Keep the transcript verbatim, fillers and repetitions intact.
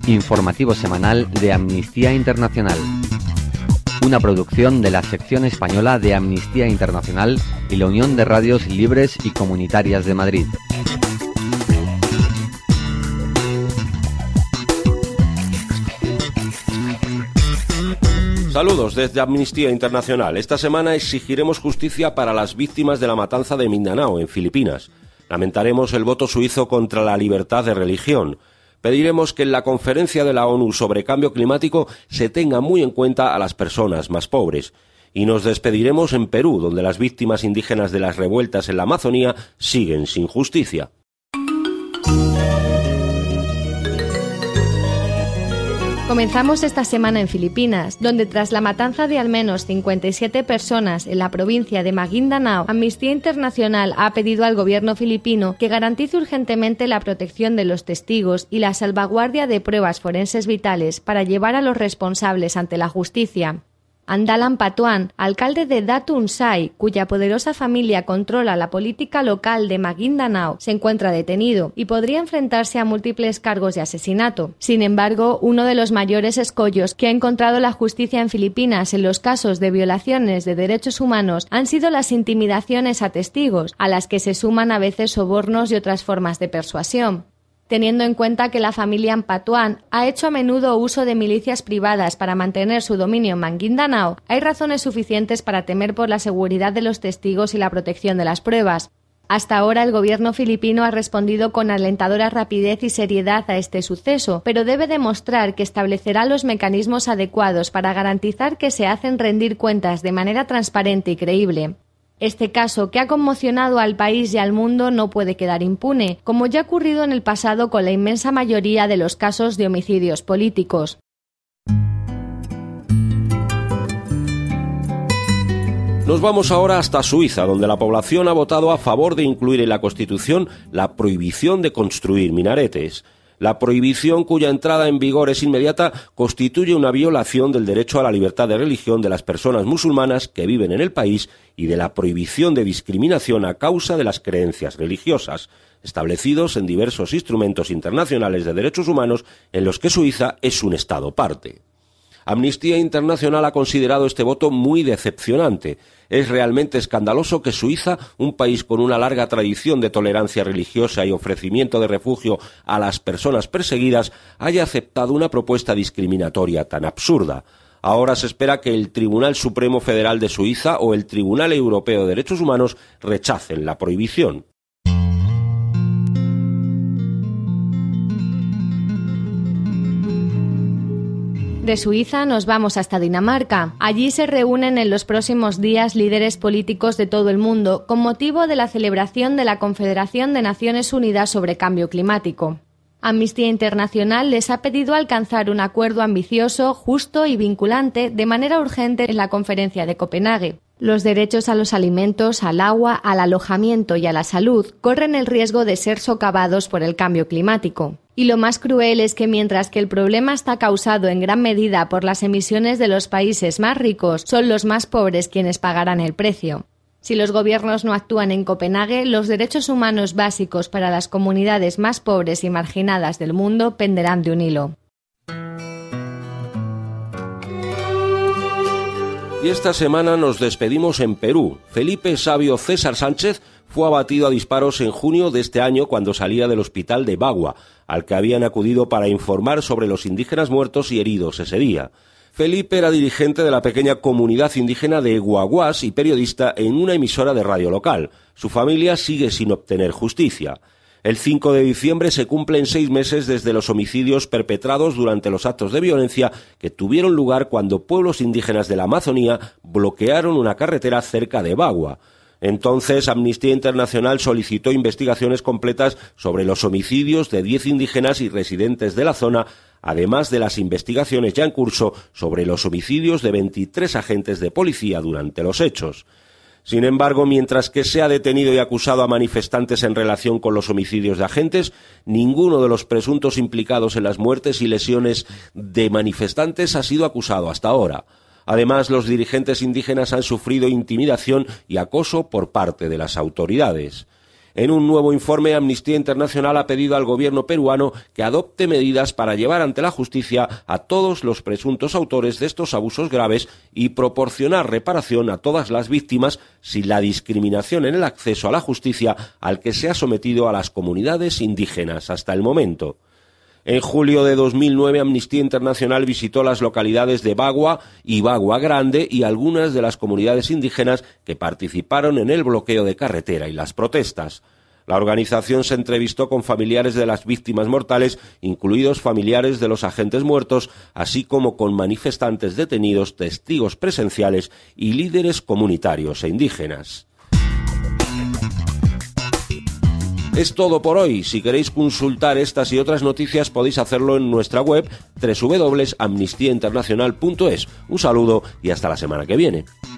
Informativo semanal de Amnistía Internacional. Una producción de la sección española de Amnistía Internacional y la Unión de Radios Libres y Comunitarias de Madrid. Saludos desde Amnistía Internacional. Esta semana exigiremos justicia para las víctimas de la matanza de Mindanao, en Filipinas. Lamentaremos el voto suizo contra la libertad de religión. Pediremos que en la conferencia de la ONU sobre cambio climático se tenga muy en cuenta a las personas más pobres. Y nos despediremos en Perú, donde las víctimas indígenas de las revueltas en la Amazonía siguen sin justicia. Comenzamos esta semana en Filipinas, donde tras la matanza de al menos cincuenta y siete personas en la provincia de Maguindanao, Amnistía Internacional ha pedido al gobierno filipino que garantice urgentemente la protección de los testigos y la salvaguardia de pruebas forenses vitales para llevar a los responsables ante la justicia. Andalan Patuan, alcalde de Datunsay, cuya poderosa familia controla la política local de Maguindanao, se encuentra detenido y podría enfrentarse a múltiples cargos de asesinato. Sin embargo, uno de los mayores escollos que ha encontrado la justicia en Filipinas en los casos de violaciones de derechos humanos han sido las intimidaciones a testigos, a las que se suman a veces sobornos y otras formas de persuasión. Teniendo en cuenta que la familia Patuan ha hecho a menudo uso de milicias privadas para mantener su dominio en Maguindanao, hay razones suficientes para temer por la seguridad de los testigos y la protección de las pruebas. Hasta ahora el gobierno filipino ha respondido con alentadora rapidez y seriedad a este suceso, pero debe demostrar que establecerá los mecanismos adecuados para garantizar que se hacen rendir cuentas de manera transparente y creíble. Este caso, que ha conmocionado al país y al mundo, no puede quedar impune, como ya ha ocurrido en el pasado con la inmensa mayoría de los casos de homicidios políticos. Nos vamos ahora hasta Suiza, donde la población ha votado a favor de incluir en la Constitución la prohibición de construir minaretes. La prohibición, cuya entrada en vigor es inmediata, constituye una violación del derecho a la libertad de religión de las personas musulmanas que viven en el país y de la prohibición de discriminación a causa de las creencias religiosas, establecidos en diversos instrumentos internacionales de derechos humanos en los que Suiza es un Estado parte. Amnistía Internacional ha considerado este voto muy decepcionante. Es realmente escandaloso que Suiza, un país con una larga tradición de tolerancia religiosa y ofrecimiento de refugio a las personas perseguidas, haya aceptado una propuesta discriminatoria tan absurda. Ahora se espera que el Tribunal Supremo Federal de Suiza o el Tribunal Europeo de Derechos Humanos rechacen la prohibición. De Suiza nos vamos hasta Dinamarca. Allí se reúnen en los próximos días líderes políticos de todo el mundo con motivo de la celebración de la Confederación de Naciones Unidas sobre Cambio Climático. Amnistía Internacional les ha pedido alcanzar un acuerdo ambicioso, justo y vinculante de manera urgente en la conferencia de Copenhague. Los derechos a los alimentos, al agua, al alojamiento y a la salud corren el riesgo de ser socavados por el cambio climático. Y lo más cruel es que mientras que el problema está causado en gran medida por las emisiones de los países más ricos, son los más pobres quienes pagarán el precio. Si los gobiernos no actúan en Copenhague, los derechos humanos básicos para las comunidades más pobres y marginadas del mundo penderán de un hilo. Y esta semana nos despedimos en Perú. Felipe Sabio César Sánchez fue abatido a disparos en junio de este año cuando salía del hospital de Bagua, al que habían acudido para informar sobre los indígenas muertos y heridos ese día. Felipe era dirigente de la pequeña comunidad indígena de Guaguas y periodista en una emisora de radio local. Su familia sigue sin obtener justicia. El cinco de diciembre se cumplen seis meses desde los homicidios perpetrados durante los actos de violencia que tuvieron lugar cuando pueblos indígenas de la Amazonía bloquearon una carretera cerca de Bagua. Entonces, Amnistía Internacional solicitó investigaciones completas sobre los homicidios de diez indígenas y residentes de la zona, además de las investigaciones ya en curso sobre los homicidios de veintitrés agentes de policía durante los hechos. Sin embargo, mientras que se ha detenido y acusado a manifestantes en relación con los homicidios de agentes, ninguno de los presuntos implicados en las muertes y lesiones de manifestantes ha sido acusado hasta ahora. Además, los dirigentes indígenas han sufrido intimidación y acoso por parte de las autoridades. En un nuevo informe, Amnistía Internacional ha pedido al gobierno peruano que adopte medidas para llevar ante la justicia a todos los presuntos autores de estos abusos graves y proporcionar reparación a todas las víctimas sin la discriminación en el acceso a la justicia al que se ha sometido a las comunidades indígenas hasta el momento. En julio de dos mil nueve, Amnistía Internacional visitó las localidades de Bagua y Bagua Grande y algunas de las comunidades indígenas que participaron en el bloqueo de carretera y las protestas. La organización se entrevistó con familiares de las víctimas mortales, incluidos familiares de los agentes muertos, así como con manifestantes detenidos, testigos presenciales y líderes comunitarios e indígenas. Es todo por hoy. Si queréis consultar estas y otras noticias podéis hacerlo en nuestra web doble u doble u doble u punto amnistía internacional punto es. Un saludo y hasta la semana que viene.